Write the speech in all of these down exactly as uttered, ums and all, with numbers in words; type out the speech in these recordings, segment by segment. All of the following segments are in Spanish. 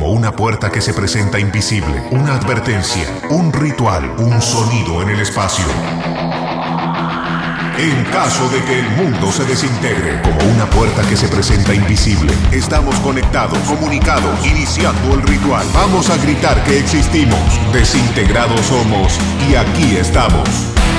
como una puerta que se presenta invisible, una advertencia, un ritual, un sonido en el espacio. En caso de que el mundo se desintegre, como una puerta que se presenta invisible, estamos conectados, comunicados, iniciando el ritual. Vamos a gritar que existimos, desintegrados somos y aquí estamos.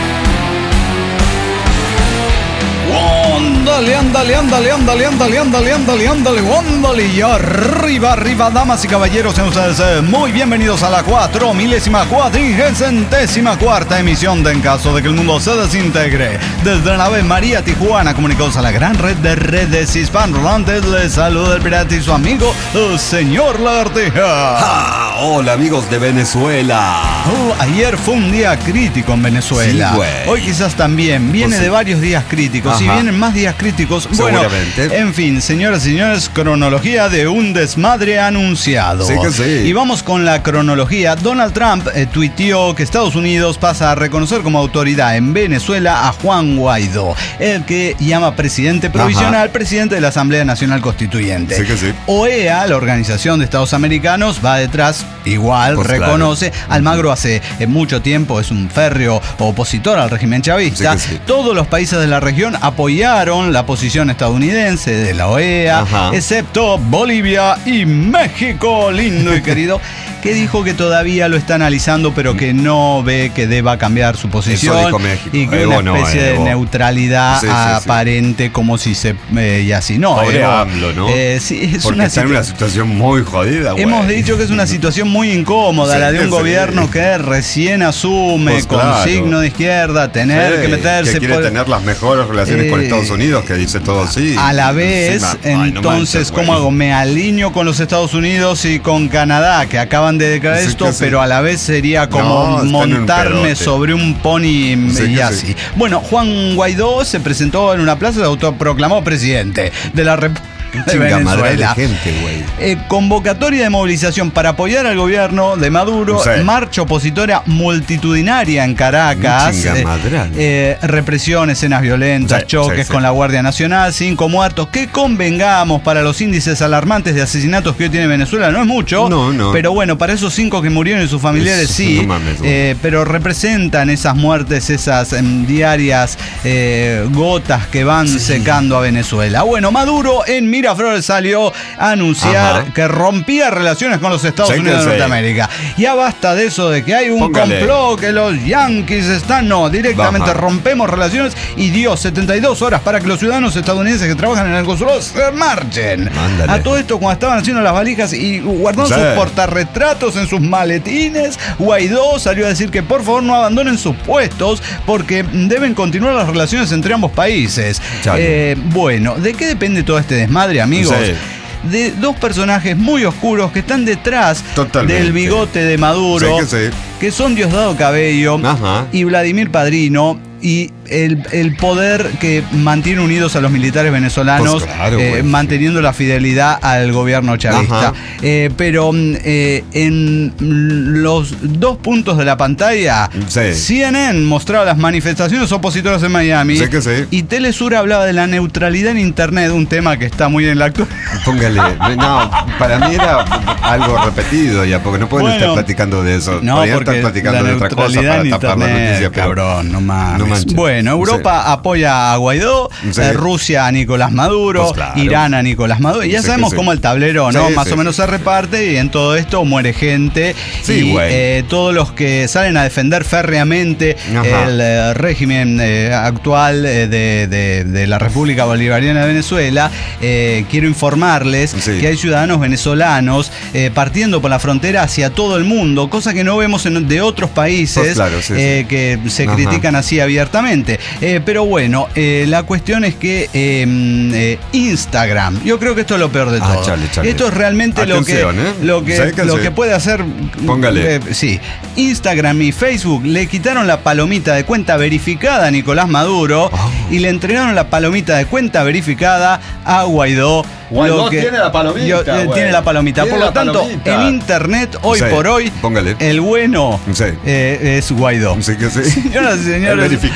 Ándale, ándale, ándale, ándale, ándale, ándale, ándale, ándale, ándale. Y arriba, arriba, damas y caballeros, sean ustedes muy bienvenidos a la cuatro milésima cuatrigésima cuarta emisión de En Caso de que el Mundo se Desintegre. Desde la nave María Tijuana, comunicados a la gran red de redes hispanohablantes, les saluda el pirata y su amigo, el señor Lagartija. Ah, hola amigos de Venezuela. Oh, ayer fue un día crítico en Venezuela. Sí, hoy quizás también, viene pues, de varios días críticos. Ajá. Y vienen más días críticos. Bueno, en fin, señoras y señores, cronología de un desmadre anunciado. Sí que sí. Y vamos con la cronología. Donald Trump eh, tuiteó que Estados Unidos pasa a reconocer como autoridad en Venezuela a Juan Guaidó, el que llama presidente provisional, Ajá. presidente de la Asamblea Nacional Constituyente. Sí que sí. O E A, la Organización de Estados Americanos, va detrás, igual, pues reconoce. Claro. Almagro hace eh, mucho tiempo es un férreo opositor al régimen chavista. Sí que sí. Todos los países de la región apoyaron la posición estadounidense de la O E A, Ajá. excepto Bolivia y México, lindo y querido, que dijo que todavía lo está analizando, pero que no ve que deba cambiar su posición y que Evo una especie no, de neutralidad sí, sí, aparente sí. como si se... Eh, y así, no. Pobre AMLO, ¿no? Eh, sí, es Porque una está en una situación muy jodida, güey. Hemos dicho que es una situación muy incómoda, sí, la de un sí. gobierno que recién asume pues con claro. signo de izquierda, tener sí, que meterse... Que quiere por... tener las mejores relaciones eh, con Estados Unidos, que dice todo así. A la vez, sí, entonces, no manches, ¿cómo hago? Me alineo con los Estados Unidos y con Canadá, que acaban de declarar sí, esto, pero a la vez sería como no, montarme un sobre un pony sí, y así. Sí. Bueno, Juan Guaidó se presentó en una plaza y se autoproclamó presidente de la República de Venezuela. De gente, eh, convocatoria de movilización para apoyar al gobierno de Maduro, sí. marcha opositora multitudinaria en Caracas, eh, eh, represión, escenas violentas, sí, choques sí, sí. con la Guardia Nacional, cinco muertos, que convengamos para los índices alarmantes de asesinatos que hoy tiene Venezuela, no es mucho, no, no. pero bueno, para esos cinco que murieron y sus familiares es, sí, no mames, eh, pero representan esas muertes, esas eh, diarias eh, gotas que van sí. secando a Venezuela. Bueno, Maduro en Miraflores salió a anunciar Ajá. que rompía relaciones con los Estados sí, Unidos de Norteamérica. Ya basta de eso de que hay un Póngale. complot, que los yanquis están... No, directamente Baja. rompemos relaciones y dio setenta y dos horas para que los ciudadanos estadounidenses que trabajan en el consulado se marchen. Mándale. A todo esto, cuando estaban haciendo las valijas y guardando sí. sus portarretratos en sus maletines, Guaidó salió a decir que por favor no abandonen sus puestos porque deben continuar las relaciones entre ambos países. Eh, bueno, ¿de qué depende todo este desmadre, amigos? Sí. De dos personajes muy oscuros que están detrás Totalmente. del bigote de Maduro, sí que, sí. que son Diosdado Cabello Ajá. y Vladimir Padrino, y el, el poder que mantiene unidos a los militares venezolanos, pues claro, eh, manteniendo la fidelidad al gobierno chavista. Eh, pero eh, en los dos puntos de la pantalla, sí. C N N mostraba las manifestaciones opositoras en Miami, sí que sí. y Telesur hablaba de la neutralidad en Internet, un tema que está muy en la actualidad. Póngale, no, para mí era algo repetido ya, porque no pueden bueno, estar platicando de eso. No, Podrían porque estar platicando la de otra cosa para Internet, tapar la noticia. Cabrón, no mames. No manches. Bueno, Europa sí. apoya a Guaidó, sí. eh, Rusia a Nicolás Maduro, pues claro. Irán a Nicolás Maduro. Y ya sí sabemos cómo sí. el tablero, ¿no? Sí, Más sí, o menos sí. se reparte y en todo esto muere gente. Sí, y eh, todos los que salen a defender férreamente Ajá. el eh, régimen eh, actual eh, de, de, de la República Bolivariana de Venezuela, eh, quiero informarles sí. que hay ciudadanos venezolanos eh, partiendo por la frontera hacia todo el mundo, cosa que no vemos en, de otros países pues claro, sí, eh, sí. que se Ajá. critican así abiertamente. Eh, pero bueno, eh, la cuestión es que eh, eh, Instagram, yo creo que esto es lo peor de todo. Ah, chale, chale. Esto es realmente Atención, lo que, ¿eh? lo, que, que lo que puede hacer. Póngale. Eh, sí. Instagram y Facebook le quitaron la palomita de cuenta verificada a Nicolás Maduro oh. y le entregaron la palomita de cuenta verificada a Guaidó. Guaidó que, tiene la palomita. Yo, eh, tiene la palomita. Por lo tanto, palomita. en internet, hoy sí, por hoy, póngale. el bueno sí. eh, es Guaidó. Sí, que sí. Señoras y señores. Es verificado. Es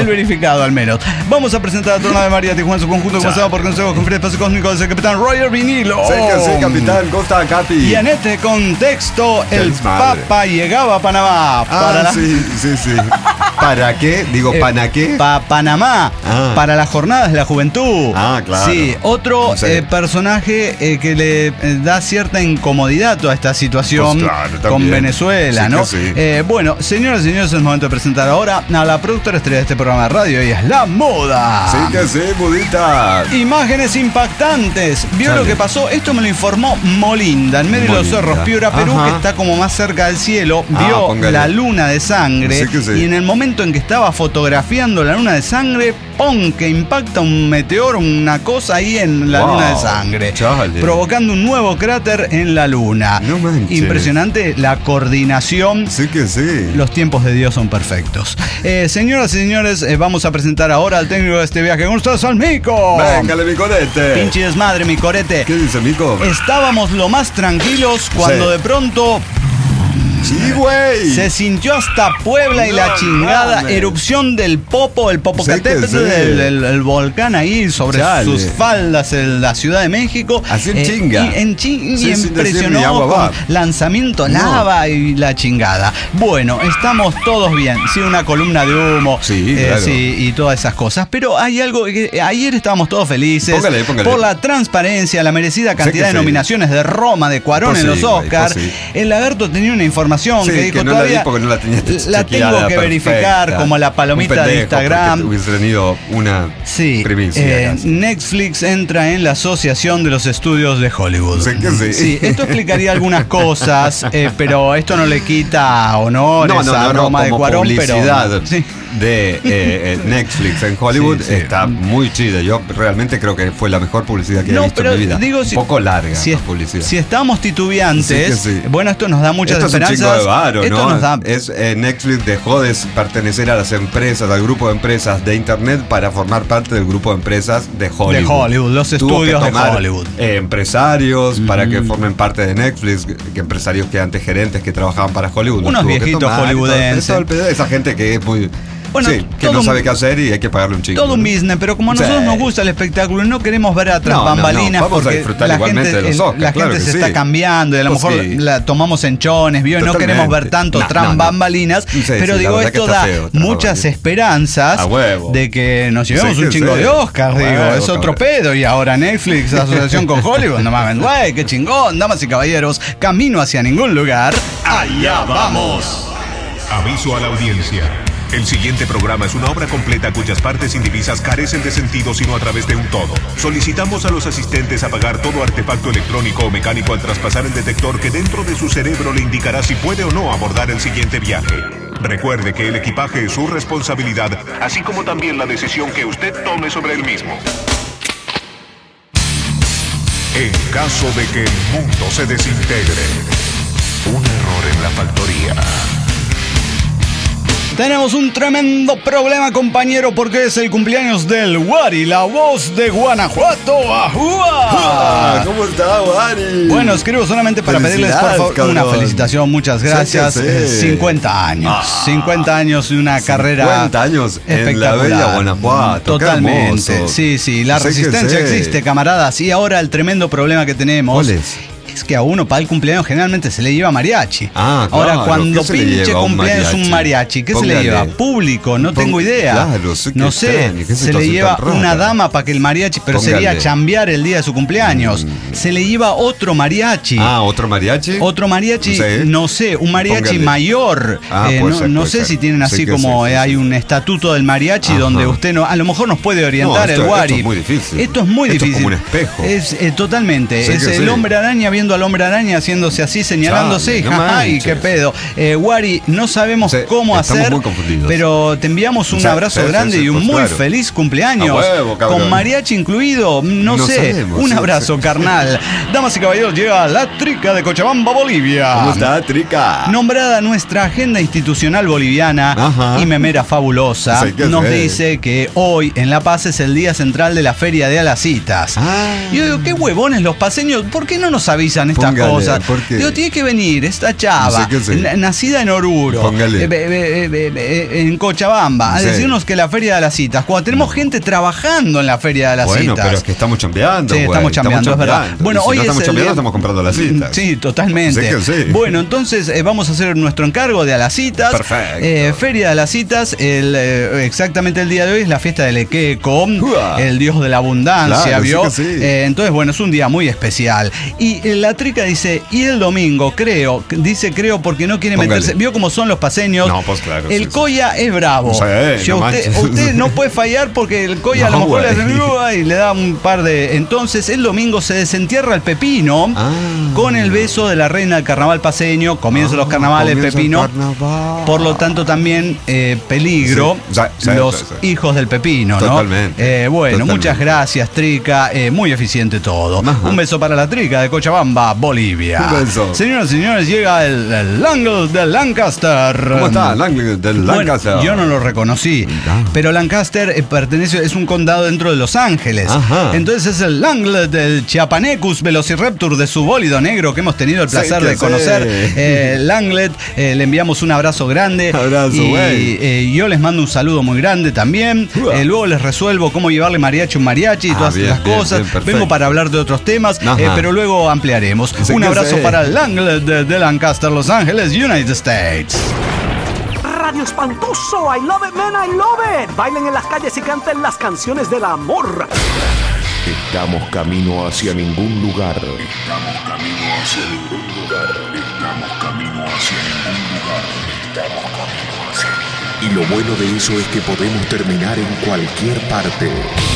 El verificado, al menos. Vamos a presentar a Torna de María Tijuana en su conjunto, comenzado por Consejo con Free Espacio Cósmico del capitán Roger Vinilo. Sí, que sí, capitán. ¿Cómo está, Capi? Y en este contexto, el Papa llegaba a Panamá. Ah, para la... sí, sí, sí. ¿Para qué? Digo, Eh, ¿para qué? Pa Panamá, Ah. para las jornadas de la juventud. Ah, claro. Sí, otro Sí. eh, personaje eh, que le eh, da cierta incomodidad a toda esta situación Pues claro, también. con Venezuela, Sí ¿no? que sí. Eh, bueno, señoras y señores, es el momento de presentar ahora a la productora estrella de este programa de radio y es La Moda. Sí que sí, budita. Imágenes impactantes. ¿Vio Sale. lo que pasó? Esto me lo informó Molinda, en medio de los Molinda. cerros Piura, Perú, Ajá. que está como más cerca del cielo. Ah, Vio póngale. la luna de sangre. Sí que sí. Y en el momento en que estaba fotografiando la luna de sangre, ¡pum! Que impacta un meteoro, una cosa ahí en la Wow. luna de sangre. Chale. Provocando un nuevo cráter en la luna. No manches. Impresionante la coordinación. Sí que sí. Los tiempos de Dios son perfectos. Eh, señoras y señores, eh, vamos a presentar ahora al técnico de este viaje. ¿Cómo estás, al Mico? Véngale, mi corete. Pinche desmadre, mi corete. ¿Qué dice, Mico? Estábamos lo más tranquilos cuando Sí. de pronto Sí, güey. se sintió hasta Puebla y la No chingada mames. erupción del Popo, el Popocatépetl, Sí que sí. del el- el volcán ahí sobre Chale. sus faldas en la Ciudad de México. Así en chinga. Y, en chin- Sí, y sin decir impresionó ni agua con va. lanzamiento No. lava y la chingada. Bueno, estamos todos bien. Sí, una columna de humo. Sí, eh, claro. sí, y todas esas cosas. Pero hay algo que ayer estábamos todos felices. Póngale, póngale. Por la transparencia, la merecida cantidad que de sí. nominaciones de Roma, de Cuarón Pues en los sí, güey, Oscars. pues sí. El lagarto tenía una información Sí, que dijo que no la todavía. di porque no la tenía La chequeada, tengo que verificar perfecta. como la palomita Un de pendejo, Instagram. porque Hubiese tenido una Sí, primicia. eh, casi. Netflix entra en la Asociación de los Estudios de Hollywood. Sí que sí. Sí, esto explicaría algunas cosas, eh, pero esto no le quita honores No, no, a no, no, Roma de como Cuarón, publicidad pero sí. de eh, eh, Netflix en Hollywood Sí, sí. está muy chida. Yo realmente creo que fue la mejor publicidad que he No, visto pero en mi vida. digo, un si- poco larga Si, la es- publicidad. si estamos titubeantes, Sí que sí. bueno, esto nos da muchas Esto es un esperanzas. chingo de varo, esto ¿no? nos da Es, eh, Netflix dejó de pertenecer a las empresas, al grupo de empresas de Internet para formar parte del grupo de empresas de Hollywood. De Hollywood, los Tuvo estudios que de tomar, Hollywood. eh, empresarios para que formen parte de Netflix, que, que empresarios que antes gerentes que trabajaban para Hollywood. los Unos tuvo que viejitos tomar y todo- hollywoodenses. todo el pedo, esa gente que es muy... Bueno, sí, que todo no un- sabe qué hacer y hay que pagarle un chingo. todo un ¿no? business, pero como a Sí. nosotros nos gusta el espectáculo y no queremos ver atrás No, no, no, bambalinas vamos a porque disfrutar la igualmente gente, de los el- Oscars, la claro gente que se sí. está cambiando y a lo Pues mejor sí. la tomamos en chones, ¿vio? Y no Totalmente. queremos ver tanto No, tras no, no. bambalinas, Sí, pero sí, digo, la verdad que esto está da feo, tras muchas bambalinas. esperanzas A huevo. de que nos llevemos Sí, un que chingo sí. de Oscars, A digo, huevo, es otro cabrón. pedo y ahora Netflix, asociación con Hollywood, no mames, güey, qué chingón, damas y caballeros, camino hacia ningún lugar. Allá vamos. Aviso a la audiencia. El siguiente programa es una obra completa cuyas partes indivisas carecen de sentido sino a través de un todo. Solicitamos a los asistentes apagar todo artefacto electrónico o mecánico al traspasar el detector que dentro de su cerebro le indicará si puede o no abordar el siguiente viaje. Recuerde que el equipaje es su responsabilidad, así como también la decisión que usted tome sobre el mismo. En caso de que el mundo se desintegre, un error en la factoría. Tenemos un tremendo problema, compañero, porque es el cumpleaños del Wari, la voz de Guanajuato. ¡Ajúa! Ah, ¿cómo está, Wari? Bueno, escribo solamente para pedirles, por Felicidades, favor, cabrón. una felicitación, muchas gracias. Sí, sí, sí. Eh, cincuenta años, Ah, cincuenta años de una carrera cincuenta años en la bella Guanajuato. Qué Totalmente, hermoso. sí, sí, la Sí que resistencia sí. existe, camaradas. Y ahora el tremendo problema que tenemos ¿Cuál es? es que a uno para el cumpleaños generalmente se le lleva mariachi. Ah, Ahora, claro. cuando ¿Qué se le pinche lleva a un cumpleaños un mariachi? mariachi, ¿qué se le Póngale. lleva? Público, no Pon- tengo idea. claro, sí que no sé, extraño, qué se le situación lleva tan rara. una dama para que el mariachi, pero Póngale. sería chambear el día de su cumpleaños. Se le lleva otro mariachi. Ah, ¿otro mariachi? Otro mariachi, Sí. no sé, un mariachi Póngale. mayor. Ah, Eh, puede no ser, no puede sé ser. si tienen así Sí que como sí, sí, eh, hay sí. un estatuto del mariachi Ajá. donde usted no, a lo mejor nos puede orientar No, esto- el Wari. esto es muy difícil. Esto es muy Esto es difícil. como un espejo. Es eh, totalmente. Sí es que el sí. hombre araña viendo al hombre araña haciéndose así, señalándose. Chale, no Ajá, y manches. qué pedo. Eh, Wari, no sabemos Sí, cómo estamos hacer, muy confundidos. pero te enviamos un Sí, abrazo sí, sí, grande sí, y un pues muy claro. feliz cumpleaños. A huevo, cabrón. con mariachi incluido, no, No sé. sabemos, un sí, abrazo, sí. carnal. Damas y caballeros, llega la trica de Cochabamba, Bolivia. ¿Cómo está, Trica? Nombrada nuestra agenda institucional boliviana Ajá. y memera fabulosa, Sí, que nos sí. dice que hoy en La Paz es el día central de la Feria de Alacitas. Ah. Y yo digo, qué huevones los paseños, ¿por qué no nos avisan avisan estas Póngale, cosas. ¿por qué? Digo, tiene que venir esta chava, No sé qué sé. nacida en Oruro, Póngale. eh, eh, eh, eh, en Cochabamba, a Sí. decirnos que la Feria de las Citas, cuando tenemos gente trabajando en la Feria de las bueno, Citas. pero es que estamos chambeando, Sí, güey. estamos chambeando, es verdad. Bueno, Y si hoy no es estamos el chambeando, día- estamos comprando las citas. Sí, totalmente. Sí que sí. Bueno, entonces eh, vamos a hacer nuestro encargo de a las citas. Perfecto. Eh, Feria de las Citas, el, eh, exactamente el día de hoy es la fiesta del Equeco, Uah. el dios de la abundancia, Claro, ¿vio? sí que sí. Eh, entonces, bueno, es un día muy especial. Y eh, la trica dice, y el domingo, creo, dice creo porque no quiere Póngale. meterse. ¿Vio cómo son los paseños? No, pues claro, El sí, sí. Coya es bravo. Sí, Si no usted, manches. usted no puede fallar porque el Coya a lo No, mejor le güey. hace y le da un par de. Entonces, el domingo se desentierra el pepino Ah. con el beso de la reina del carnaval paseño. Comienzan los Ah, carnavales, comienza pepino. el carnaval. Por lo tanto, también eh, peligro Sí, sí, sí, los sí, sí. hijos del pepino, ¿no? Totalmente, Eh, bueno, totalmente. muchas gracias, Trica. eh, muy eficiente todo. Ajá. Un beso para la Trica de Cochabamba, Bolivia. Un beso. Señoras y señores, llega el, el Angle de Lancaster. ¿Cómo está? Lang- del Bueno, Lancaster. yo no lo reconocí, Ah. pero Lancaster eh, pertenece, es un condado dentro de Los Ángeles. Ajá. Entonces es el Langlet del Chiapanecus Velociraptor de su bólido negro que hemos tenido el Sí, placer que de sí. conocer. Eh, Langlet, eh, le enviamos un abrazo grande. Abrazo, y güey. eh, yo les mando un saludo muy grande también. Uah. Eh, luego les resuelvo cómo llevarle mariachi a un mariachi y Ah, todas bien, las bien, cosas. bien, perfecto. Vengo para hablar de otros temas, Ajá. eh, pero luego ampliaremos. Sí un que abrazo sí. para el Langlet de, de Lancaster, Los Ángeles, United States. Radio Espantoso, I love it, man, I love it. Bailen en las calles y canten las canciones del amor. Estamos camino hacia ningún lugar. Estamos camino hacia ningún lugar. Estamos camino hacia ningún lugar. Estamos camino hacia ningún lugar. Y lo bueno de eso es que podemos terminar en cualquier parte.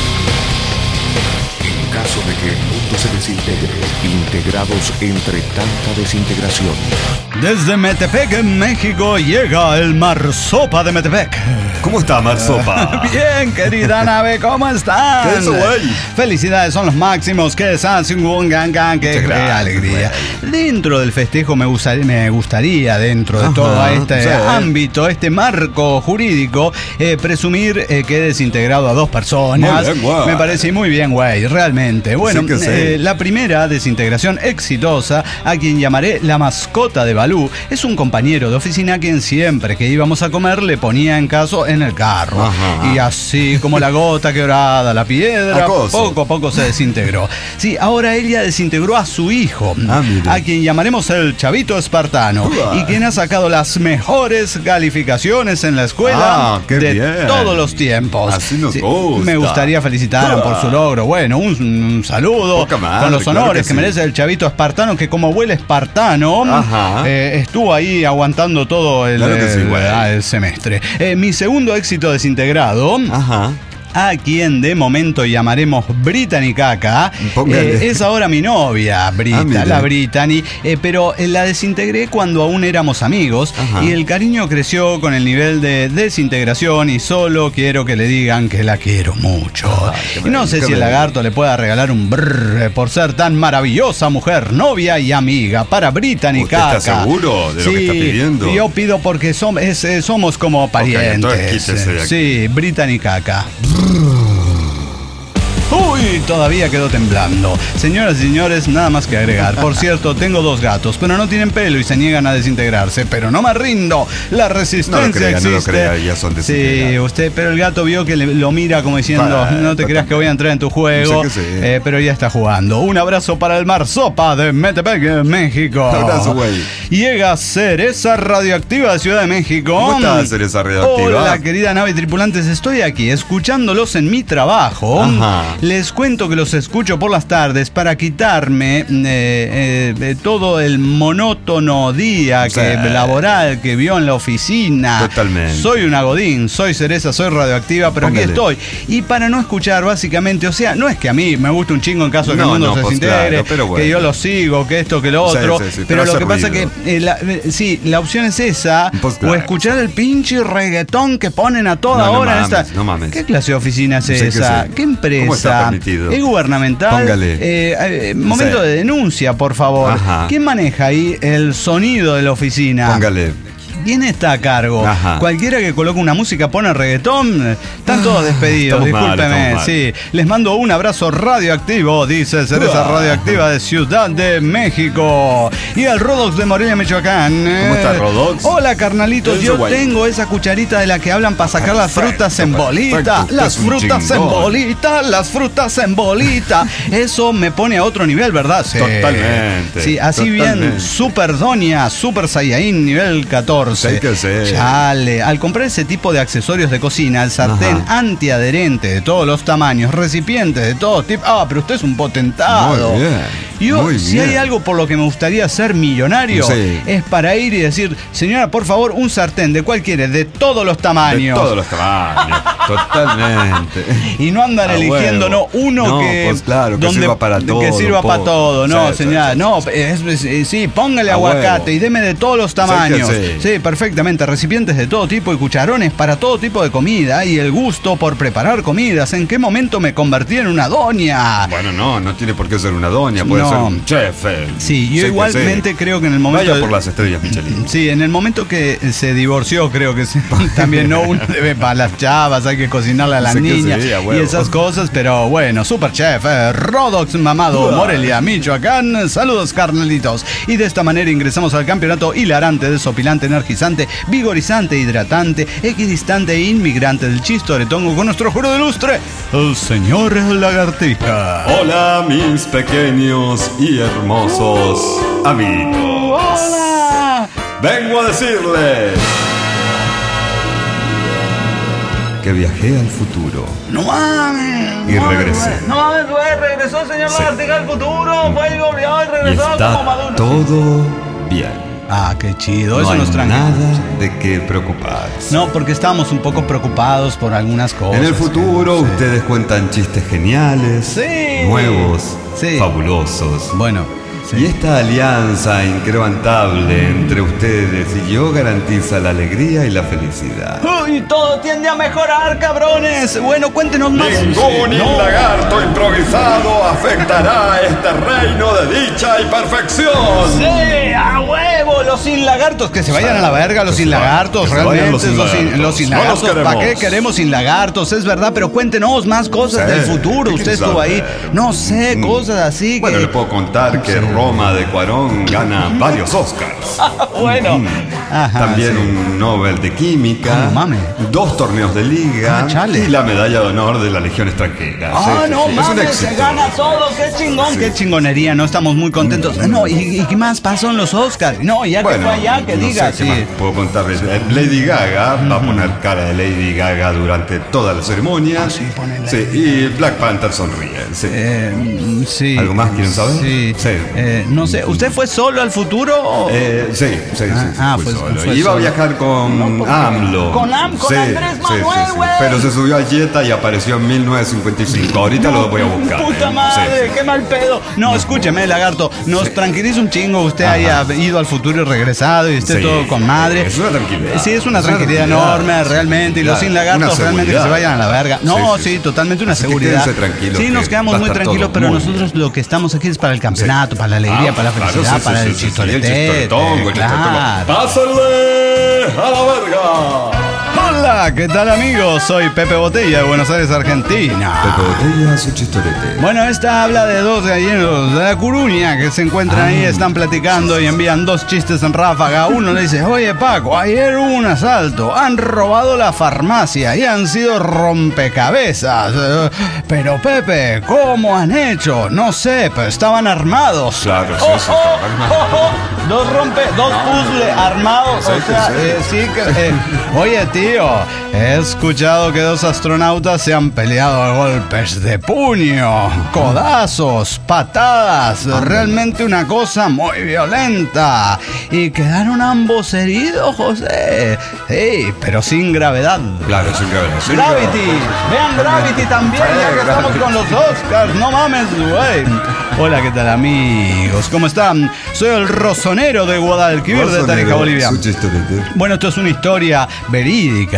En caso de que el mundo se desintegre, integrados entre tanta desintegración. Desde Metepec, en México, llega el Marsopa de Metepec. ¿Cómo está, Marsopa? Bien, querida nave, ¿cómo están? ¿Qué es eso, güey? Felicidades, son los máximos. Que san, un gan, gan, qué, Muchas qué gracias, alegría. Dentro del festejo me gustaría, me gustaría dentro de Ajá, todo este sí. ámbito, este marco jurídico, eh, presumir eh, que he desintegrado a dos personas. Muy bien, güey. Me parece muy bien, güey, realmente. Bueno, Sí que sí. eh, la primera desintegración exitosa, a quien llamaré la mascota de Balú, es un compañero de oficina a quien siempre que íbamos a comer le ponía en caso en el carro. Ajá. Y así como la gota quebrada, la piedra, Acoso. poco a poco se desintegró. Sí, ahora ella desintegró a su hijo, Ah, mire. a quien llamaremos el Chavito Espartano, Uah. y quien ha sacado las mejores calificaciones en la escuela Ah, qué de bien. todos los tiempos. Así nos Sí, gusta. me gustaría felicitar por su logro. Bueno, un, un saludo Poca madre, con los claro honores que que, sí. merece el Chavito Espartano, que como abuelo espartano Ajá. eh, estuvo ahí aguantando todo el, Claro que sí, el- güey. ah, el semestre. Eh, mi segundo éxito desintegrado, Ajá. a quien de momento llamaremos Brittany Caca, Póngale. eh, es ahora mi novia, Brita, Ah, mire. la Brittany, eh, pero eh, la desintegré cuando aún éramos amigos. Ajá. Y el cariño creció con el nivel de desintegración y solo quiero que le digan que la quiero mucho. Ah, qué y no sé qué si el bello. lagarto le pueda regalar un brrr eh, por ser tan maravillosa mujer, novia y amiga para Brittany ¿Usted Caca. está seguro de lo que está pidiendo? Yo pido porque som- es, eh, somos como parientes. entonces quítese de aquí. Sí, Brittany Caca. Uy, todavía quedó temblando. Señoras y señores, nada más que agregar. Por cierto, tengo dos gatos, pero no tienen pelo y se niegan a desintegrarse. Pero no me rindo. La resistencia No lo crea, no lo existe. crea, ya son Sí, desintegrados. usted, pero el gato vio que le- lo mira como diciendo, Pa, no te creas que voy a entrar en tu juego. Sí que sí. Eh, pero ya está jugando. Un abrazo para el Marsopa de Metepec, México. Un abrazo, güey. Llega Cereza Radioactiva de Ciudad de México. ¿Cómo está Cereza Radioactiva? Hola, querida nave tripulantes, estoy aquí escuchándolos en mi trabajo. Ajá. Les cuento que los escucho por las tardes para quitarme eh, eh, eh, todo el monótono día Sí. que, laboral que vio en la oficina. Totalmente. Soy una godín, soy Cereza, soy radioactiva, pero Póngale. aquí estoy. Y para no escuchar, básicamente, o sea, no es que a mí me guste un chingo en caso de que No, el mundo no, se pues desintegre, claro, pero bueno. que yo lo sigo, que esto, que lo Sí, otro. sí, sí, pero pero lo hace que pasa que, ruido. eh, la- eh, sí, la opción es esa, Pues o claro. escuchar el pinche reggaetón que ponen a toda No, no hora en mames, esta. no mames. ¿Qué clase de oficina es No sé qué esa? sé. ¿Qué empresa? ¿Cómo está permitido? ¿Es gubernamental? Póngale. Eh, eh, momento Sí. de denuncia, por favor. Ajá. ¿Quién maneja ahí el sonido de la oficina? Póngale. ¿Quién está a cargo? Ajá. Cualquiera que coloque una música pone reggaetón, están todos despedidos, Estamos discúlpeme. mal, sí. Les mando un abrazo radioactivo, dice Cereza Radioactiva de Ciudad de México. Y al Rodox de Morelia, Michoacán. ¿Cómo está Rodox? Hola, carnalitos, yo guay. tengo esa cucharita de la que hablan para sacar las frutas en bolita. Perfecto, Las es un frutas en chingón. bolita, las frutas en bolita. Eso me pone a otro nivel, ¿verdad? Sí. Totalmente. Sí, así totalmente. bien, Super Doña, Super Saiyajin, nivel catorce. Hay que ser. Chale, al comprar ese tipo de accesorios de cocina, el sartén Ajá. antiadherente de todos los tamaños, recipientes de todos tipos. Ah, pero usted es un potentado. Muy bien. Yo, muy si bien. hay algo por lo que me gustaría ser millonario, Sí. es para ir y decir, señora, por favor, un sartén, ¿de cuál quiere? De todos los tamaños. De todos los tamaños. Totalmente. Y no andar A eligiendo, huevo. no, uno No, que, pues claro, que sirva para todo, que sirva po. para todo, no, Sí, sí, señora, sí, no, sí. es- es- es- sí, póngale A aguacate huevo. y deme de todos los tamaños. Sí, que sí. perfectamente, recipientes de todo tipo y cucharones para todo tipo de comida y el gusto por preparar comidas. ¿En qué momento me convertí en una doña? Bueno, no, no tiene por qué ser una doña, puede No. ser un chef. eh. Sí, yo Sí que igualmente sí. creo que en el momento Vaya de- por las estrellas Michelin. Sí, en el momento que se divorció, creo que se- también no uno debe para las chavas, hay que cocinarle a las Sí que niñas sí, a y huevo. esas cosas, pero bueno, super chef, eh, Rodox Mamado, Morelia, Michoacán, saludos carnalitos. Y de esta manera ingresamos al campeonato hilarante, desopilante, energizante, vigorizante, hidratante, equidistante e inmigrante del chistoretongo con nuestro juro de lustre, el señor Lagartija. Hola, mis pequeños y hermosos amigos. ¡Hola! Vengo a decirles que viajé al futuro ¡No mames! y regresé. No mames, güey, regresó el señor Sí. Lagartija al futuro, fue y volvió y Y regresó como está Maduro. todo bien. Ah, qué chido, No eso hay nos tranquiliza. nada de qué preocuparse. No, porque estábamos un poco preocupados por algunas cosas. En el futuro Sí. ustedes cuentan chistes geniales, Sí. nuevos, Sí. fabulosos. Bueno, Y esta alianza inquebrantable entre ustedes y yo garantiza la alegría y la felicidad. ¡Uy, todo tiende a mejorar, cabrones! Bueno, cuéntenos más. Ningún No. lagarto improvisado afectará este reino de dicha y perfección. ¡Sí! ¡A huevo! Los sin lagartos, que se vayan a la verga los Que sin se vayan, lagartos, que se vayan realmente. los sin Los sin, lagartos. los sin No los lagartos, ¿para qué queremos. queremos sin lagartos? Es verdad, pero cuéntenos más cosas Sí, del futuro. ¿qué Usted quieres estuvo ahí. saber? No sé, Mm. cosas así que. Bueno, le puedo contar que Roma de Cuarón gana varios Oscars. Bueno. Ajá, También sí. un Nobel de Química. Ah, no mames. Dos torneos de liga. Ah, chale. Y la medalla de honor de la Legión extranjera. Ah, Sí, sí, no sí. Es un mames, éxito. se gana todo, qué chingón, Sí. qué chingonería, no estamos muy contentos. No, ¿y, y qué más pasó en los Oscars? No, ya que fue allá, que no diga, sé qué sí. más puedo contarles. Eh, Lady Gaga va a poner cara de Lady Gaga durante toda la ceremonia. Ah, sí, pone Sí, Lady. y Black Panther sonríe. Sí. Eh, mm, sí. ¿Algo más quieren saber? Sí. Sí. Eh, no sé, ¿usted fue solo al futuro? o- Eh, sí, sí, sí, Ah, sí, ah, fui fue- solo. fue Iba solo. a viajar con No, ¿por qué? AMLO. Con Am- con Andrés Manuel, güey. Pero se subió al Jetta y apareció en mil novecientos cincuenta y cinco. Ahorita lo voy a buscar. Puta eh. madre, Sí. qué mal pedo. No, escúcheme, lagarto, nos Sí. tranquiliza un chingo. Usted Ajá. haya ido al futuro y regresado y esté Sí, todo con madre. es una tranquilidad. Sí, es una Es una tranquilidad tranquilidad, enorme, sí. realmente. Y los Claro, sin lagartos una realmente que se seguridad. vayan a la verga. No, Sí, sí, sí. totalmente una Así que seguridad. quédense tranquilos Sí, que nos quedamos va a muy estar tranquilos, todo pero muy nosotros lo que estamos aquí es para el campeonato, para la alegría, Ah, para la claro, felicidad, sí, para sí, el sí, sí, chistoretete. el chistoretongo, el chistoretongo. Claro. ¡Pásenle a la verga! Hola, ¿qué tal amigos? Soy Pepe Botella de Buenos Aires, Argentina. Pepe Botella, su chistorete. Bueno, esta habla de dos gallinos de La Coruña que se encuentran ahí, están platicando y envían dos chistes en ráfaga. Uno le dice, oye Paco, ayer hubo un asalto, han robado la farmacia y han sido rompecabezas. Eh, Pero Pepe, ¿cómo han hecho? No sé, pero estaban armados. Claro, sí, sí, Oh, estaban armados. oh, oh, dos rompe, dos puzzles armados. Sí, O sea, sí. eh, sí que... eh, oye tío, he escuchado que dos astronautas se han peleado a golpes de puño, codazos, patadas, realmente una cosa muy violenta. Y quedaron ambos heridos, José. Sí, pero sin gravedad. Claro, sin gravedad. sin Gravity, gravedad. vean Gravity también, ya que estamos con los Oscars, no mames, güey. Hola, ¿qué tal amigos? ¿Cómo están? Soy el Rosonero de Guadalquivir de Tarija, Bolivia. Su chistorete. Bueno, esto es una historia verídica,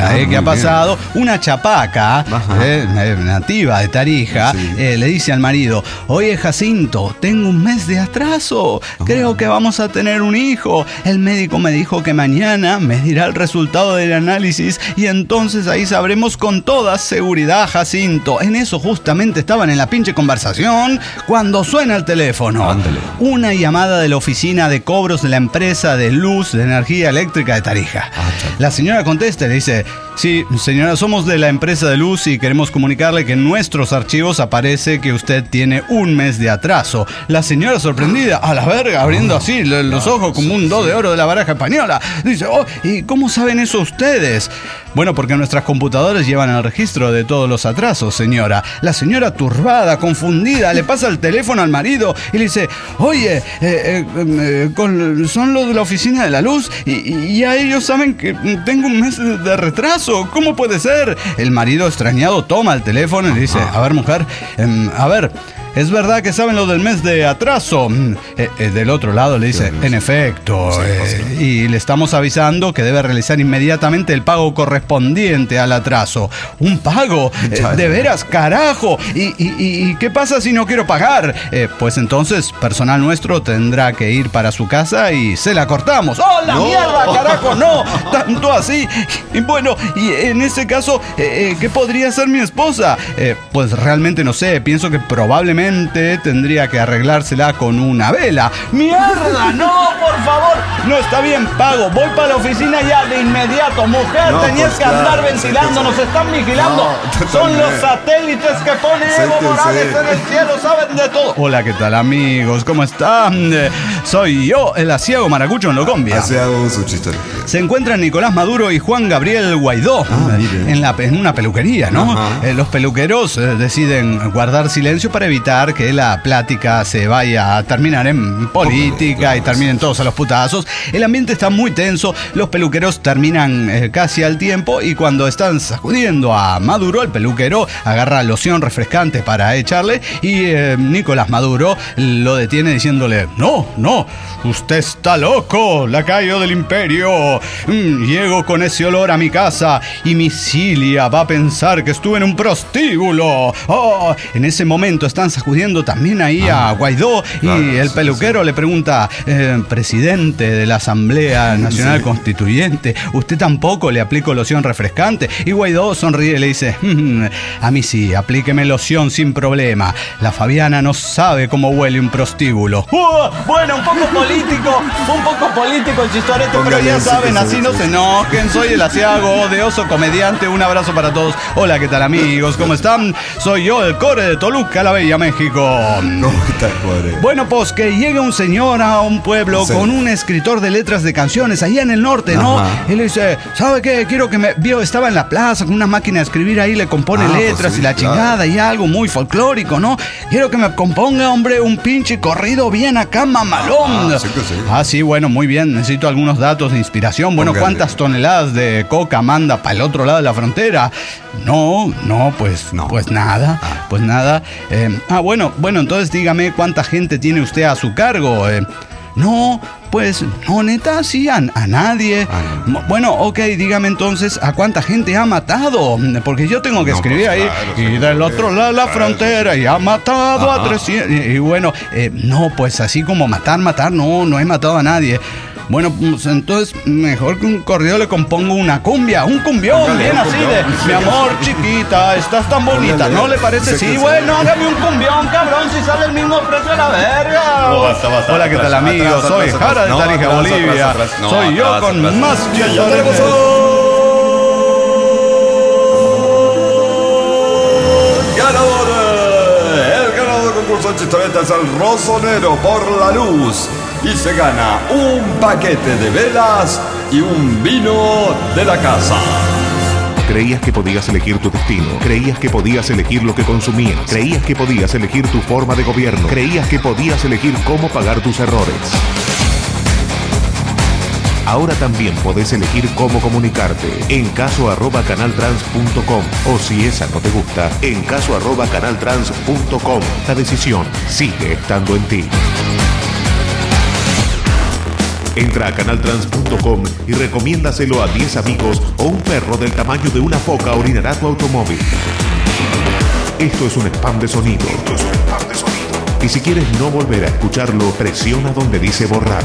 Tarija, Ah, eh, que ha muy pasado. Una chapaca, eh, nativa de Tarija, Sí. eh, le dice al marido: oye, Jacinto, tengo un mes de atraso. Creo que vamos a tener un hijo. El médico me dijo que mañana me dirá el resultado del análisis y entonces ahí sabremos con toda seguridad, Jacinto. En eso justamente estaban en la pinche conversación cuando suena el teléfono. Ándale. Una llamada de la oficina de cobros de la empresa de luz de energía eléctrica de Tarija. La señora contesta y le dice: sí, señora, somos de la empresa de luz y queremos comunicarle que en nuestros archivos aparece que usted tiene un mes de atraso. La señora sorprendida, a la verga, abriendo así los ojos como un do de oro de la baraja española, dice: oh, ¿y cómo saben eso ustedes? Bueno, porque nuestras computadoras llevan el registro de todos los atrasos, señora. La señora, turbada, confundida, le pasa el teléfono al marido y le dice: oye, eh, eh, eh, con, son los de la oficina de la luz y, y ya ellos saben que tengo un mes de retraso. ¿Cómo puede ser? El marido, extrañado, toma el teléfono y le dice: a ver, mujer, eh, a ver... ¿es verdad que saben lo del mes de atraso? Eh, eh, del otro lado le dice: en efecto, eh, y le estamos avisando que debe realizar inmediatamente el pago correspondiente al atraso. ¿Un pago? Eh, ¿De veras, carajo? ¿Y, y, y qué pasa si no quiero pagar? Eh, pues entonces, personal nuestro tendrá que ir para su casa y se la cortamos. ¡Oh, la No. mierda, carajo! No, tanto así. Y bueno, y en ese caso, eh, eh, ¿qué podría hacer mi esposa? Eh, pues realmente no sé, pienso que probablemente tendría que arreglársela con una vela. ¡Mierda! ¡No, por favor! No, está bien, pago. Voy para la oficina ya de inmediato. Mujer, No, tenías pues que claro, andar ventilando. Nos están vigilando. No, Son los totalmente. satélites que pone Evo Siéntense. Morales en el cielo. Saben de todo. Hola, ¿qué tal, amigos? ¿Cómo están? Eh, Soy yo, el asiago maracucho en Locombia. Así hago su chiste. Se encuentran Nicolás Maduro y Juan Gabriel Guaidó Ah, mire. en, la, en una peluquería, ¿no? Ajá. Eh, los peluqueros eh, deciden guardar silencio para evitar que la plática se vaya a terminar en política y terminen todos a los putazos. El ambiente está muy tenso, los peluqueros terminan eh, casi al tiempo y cuando están sacudiendo a Maduro, el peluquero agarra loción refrescante para echarle y eh, Nicolás Maduro lo detiene diciéndole: no, no, usted está loco, lacayo del imperio. Mm, llego con ese olor a mi casa y mi Cilia va a pensar que estuve en un prostíbulo. Oh, en ese momento están sacudiendo también ahí ah, a Guaidó y claro, el sí, peluquero sí. le pregunta: eh, presidente de la Asamblea Nacional Sí. Constituyente, ¿usted tampoco le aplico loción refrescante? Y Guaidó sonríe y le dice: mm, a mí sí, aplíqueme loción sin problema. La Fabiana no sabe cómo huele un prostíbulo. Uh, bueno, un poco político, un poco político el chistorete, pero Póngale ya ese saben, que así se- no sí, se sí. enojen. Soy el asiago de Oso Comediante. Un abrazo para todos. Hola, ¿qué tal, amigos? ¿Cómo están? Soy yo, el Core de Toluca, la Bella México. No, está padre. Bueno, pues que llega un señor a un pueblo Sí. con un escritor de letras de canciones allá en el norte, ¿no? Ajá. Y le dice: ¿sabe qué? Quiero que me... Vio, estaba en la plaza con una máquina de escribir ahí, le compone Ah, pues letras sí, y la claro. chingada y algo muy folclórico, ¿no? Quiero que me componga, hombre, un pinche corrido bien acá, mamalón. Ah, sí que sí. Ah, sí, bueno, muy bien. Necesito algunos datos de inspiración. Bueno, Póngale. ¿cuántas toneladas de coca manda para el otro lado de la frontera? No, no, pues, No. pues nada, Ah. pues nada. Eh, ah, bueno, bueno, entonces dígame cuánta gente tiene usted a su cargo. Eh, no, pues, no, neta, sí, a, a nadie. Ah, no. M- Bueno, ok, dígame entonces a cuánta gente ha matado. Porque yo tengo que No, escribir pues, ahí. claro, sí, y del otro lado de la claro, frontera y ha matado a Ajá. trescientos. Y, y bueno, eh, no, pues así como matar, matar, no, no he matado a nadie. Bueno, pues entonces mejor que un corrido le compongo una cumbia, un cumbión, Póngale bien un así de: cumbión. mi amor chiquita, estás tan bonita, Póngale. ¿no le parece? Sí, Sí, que sí. bueno, hágame un cumbión, cabrón, si sale el mismo precio a la verga. No, basta, basta, Hola, ¿qué atrás, tal, amigos? atrás, Soy atrás, Jara atrás. de No, Tarija, atrás, Bolivia. atrás, atrás. No, Soy yo atrás, con atrás. más Ya chillones. ¡Ganador! El ganador del concurso de chistoreta es el Rosonero por la Luz. Y se gana un paquete de velas y un vino de la casa. Creías que podías elegir tu destino. Creías que podías elegir lo que consumías. Creías que podías elegir tu forma de gobierno. Creías que podías elegir cómo pagar tus errores. Ahora también podés elegir cómo comunicarte en caso arroba canaltrans punto com o si esa no te gusta, en caso arroba canaltrans punto com. La decisión sigue estando en ti. Entra a canal trans punto com y recomiéndaselo a diez amigos o un perro del tamaño de una foca orinará tu automóvil. Esto es un spam de sonido. Esto es un spam de sonido. Y si quieres no volver a escucharlo, presiona donde dice borrar.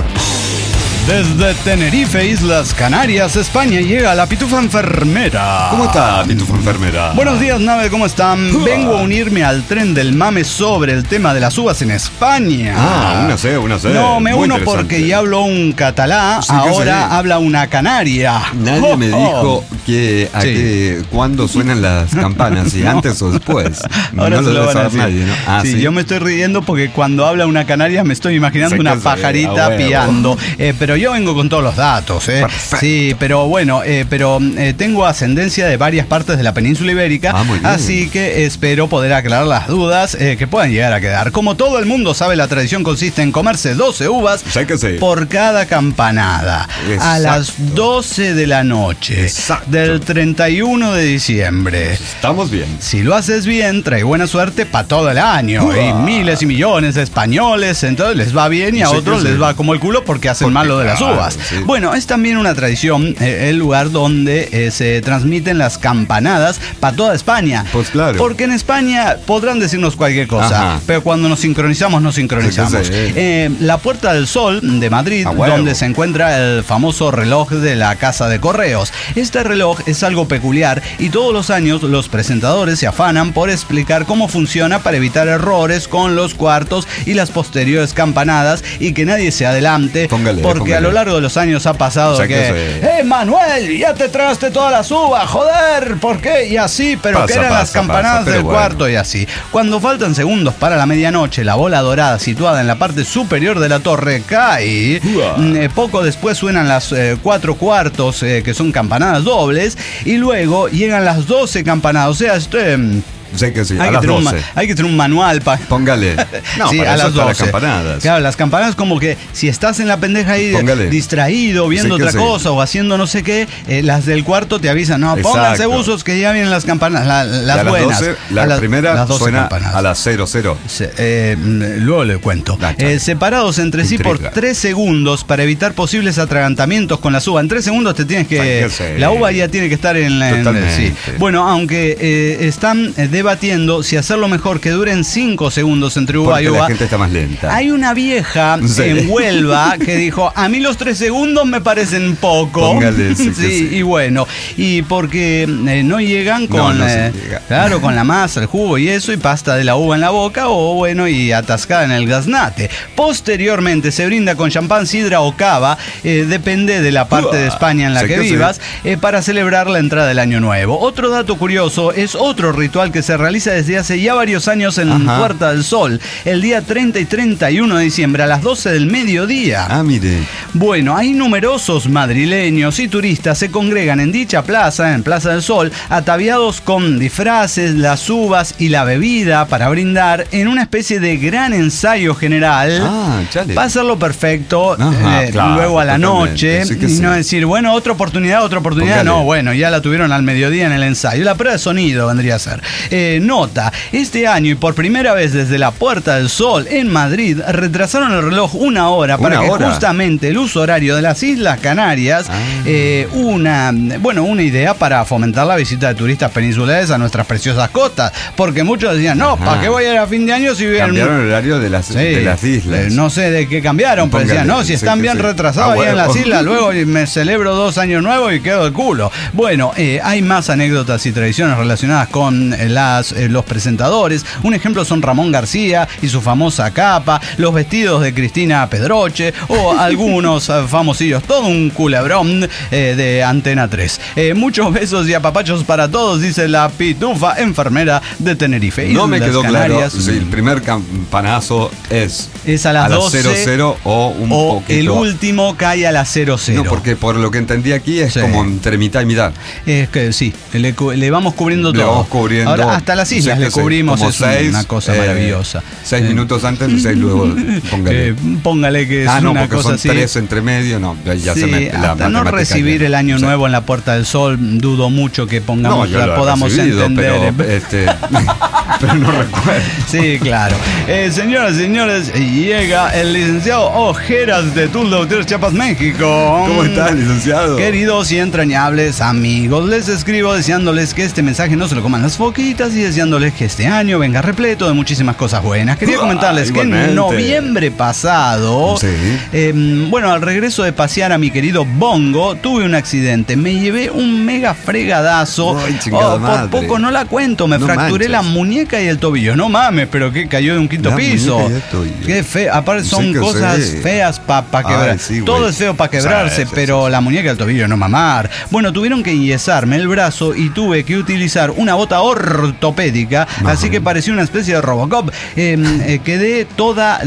Desde Tenerife, Islas Canarias, España, llega la Pitufa Enfermera. ¿Cómo está, Pitufa Enfermera? Buenos días, nave, ¿cómo están? Vengo a unirme al tren del mame sobre el tema de las uvas en España. Ah, una C, una C. No, me uno porque ya habló un catalá, sí, ahora sí. Habla una canaria. Nadie oh, me dijo que, a sí. que cuándo suenan las campanas, si antes o después. Ahora no se lo lo van a decir. Nadie, ¿no? Ah, sí, sí, yo me estoy riendo porque cuando habla una canaria me estoy imaginando sé una pajarita ah, piando. Eh, pero yo vengo con todos los datos, ¿eh? Sí, pero bueno, eh, pero eh, tengo ascendencia de varias partes de la península ibérica, ah, así que espero poder aclarar las dudas eh, que puedan llegar a quedar. Como todo el mundo sabe, la tradición consiste en comerse doce uvas sí que sí. por cada campanada. Exacto. A las doce de la noche Exacto. del treinta y uno de diciembre. Estamos bien. Si lo haces bien, trae buena suerte para todo el año. Uah. Y miles y millones de españoles, entonces les va bien y a sí otros sí. les va como el culo porque hacen porque, mal lo de las uvas. Claro, sí. Bueno, es también una tradición eh, el lugar donde eh, se transmiten las campanadas para toda España. Pues claro. Porque en España podrán decirnos cualquier cosa, ajá. pero cuando nos sincronizamos, nos sincronizamos. Sí, sí, sí. Eh, la Puerta del Sol de Madrid, donde se encuentra el famoso reloj de la Casa de Correos. Este reloj es algo peculiar y todos los años los presentadores se afanan por explicar cómo funciona para evitar errores con los cuartos y las posteriores campanadas y que nadie se adelante. Póngale, porque póngale. a lo largo de los años ha pasado o sea que, que ¡eh, Manuel! Ya te tragaste todas las uvas, joder, ¿por qué? Y así, pero pasa, que eran pasa, las campanadas pasa, del bueno. cuarto y así. Cuando faltan segundos para la medianoche, la bola dorada situada en la parte superior de la torre cae. Eh, poco después suenan las eh, cuatro cuartos, eh, que son campanadas dobles, y luego llegan las doce campanadas. O sea, este... Sé que sí, hay, a que las tener doce. Un, hay que tener un manual para... Póngale. No, sí, para a eso las doce. Las campanadas. Claro, las campanadas como que si estás en la pendeja ahí Póngale. distraído, viendo sí otra sí. cosa o haciendo no sé qué, eh, las del cuarto te avisan, no, Exacto. pónganse buzos que ya vienen las campanadas, la, las las buenas. doce, la las, primera las suena campanadas. A las cero cero. Se, eh, luego le cuento. Ah, eh, separados entre Intriga. sí por tres segundos para evitar posibles atragantamientos con la uva. En tres segundos te tienes que... La uva ya tiene que estar en la... En, sí. Bueno, aunque eh, están debatiendo si hacerlo mejor que duren cinco segundos entre uva Porque y uva. La gente está más lenta. Hay una vieja sí. en Huelva que dijo, a mí los tres segundos me parecen poco. Póngale, sí, sí, sí, y bueno, y porque eh, no llegan con, no, no eh, llega. claro, con la masa, el jugo y eso, y pasta de la uva en la boca, o bueno, y atascada en el gaznate. Posteriormente se brinda con champán, sidra o cava, eh, depende de la parte uh, de España en la que, que vivas, eh, para celebrar la entrada del año nuevo. Otro dato curioso es otro ritual que se realiza desde hace ya varios años en Ajá. Puerta del Sol, el día treinta y treinta y uno de diciembre a las doce del mediodía. Ah, mire. Bueno, hay numerosos madrileños y turistas se congregan en dicha plaza, en Plaza del Sol, ataviados con disfraces, las uvas y la bebida para brindar en una especie de gran ensayo general. Ah, chale. Va a hacerlo perfecto. Ajá, eh, claro, luego a la noche sí y sí. no decir, bueno, otra oportunidad, otra oportunidad. Póngale. No, bueno, ya la tuvieron al mediodía en el ensayo. La prueba de sonido vendría a ser. Eh, nota, este año y por primera vez desde la Puerta del Sol en Madrid retrasaron el reloj una hora para ¿Una que hora? justamente el uso horario de las Islas Canarias, ah. eh, una, bueno, una idea para fomentar la visita de turistas peninsulares a nuestras preciosas costas, porque muchos decían, no, ¿para qué voy a ir a fin de año si vienen... Cambiaron el horario de las, sí, de las islas. Eh, no sé de qué cambiaron, pero decían, no, si están sí, bien sí. retrasados ah, bueno. ahí en las islas, luego me celebro dos años nuevos y quedo de culo. Bueno, eh, hay más anécdotas y tradiciones relacionadas con eh, las, eh, los presentadores. Un ejemplo son Ramón García y su famosa capa, los vestidos de Cristina Pedroche o algunos famosillos, todo un culebrón eh, de Antena tres. Eh, muchos besos y apapachos para todos, dice la Pitufa Enfermera de Tenerife. No me quedó Canarias, claro si el primer campanazo es, es a las, a las doce cero cero o un o poquito. El último cae a las cero cero. No, porque por lo que entendí aquí es sí. como entre mitad y mitad. Es que sí, le, le vamos cubriendo le todo. Vamos cubriendo Ahora, hasta las islas le cubrimos, es seis, una cosa eh, maravillosa. Seis eh. minutos antes y seis luego, póngale. Eh, póngale que es ah, no, una cosa son así. tres entre medio, no, ya sí, se me, la hasta no recibir ya. el año o sea, nuevo en la Puerta del Sol, dudo mucho que pongamos, no, la podamos recibido, entender. Pero, este, pero no recuerdo. Sí, claro. Eh, señoras y señores, llega el licenciado Ojeras de Tula Gutiérrez, Chiapas, México. ¿Cómo estás, licenciado? Queridos y entrañables amigos, les escribo deseándoles que este mensaje no se lo coman las foquitas y deseándoles que este año venga repleto de muchísimas cosas buenas. Quería comentarles ah, que en noviembre pasado, sí. eh, bueno, al regreso de pasear a mi querido Bongo, tuve un accidente. Me llevé un mega fregadazo. Ay, oh, por poco no la cuento, me no fracturé manches. la muñeca y el tobillo. No mames, pero que cayó de un quinto la piso. Qué feo. Aparte son sí cosas sé. feas para pa quebrar. Sí, todo es feo para quebrarse, sí, pero sí, sí. la muñeca y el tobillo no mamar. Bueno, tuvieron que enyesarme el brazo y tuve que utilizar una bota ortopédica, Ajá. así que parecía una especie de Robocop. Eh, eh, quedé toda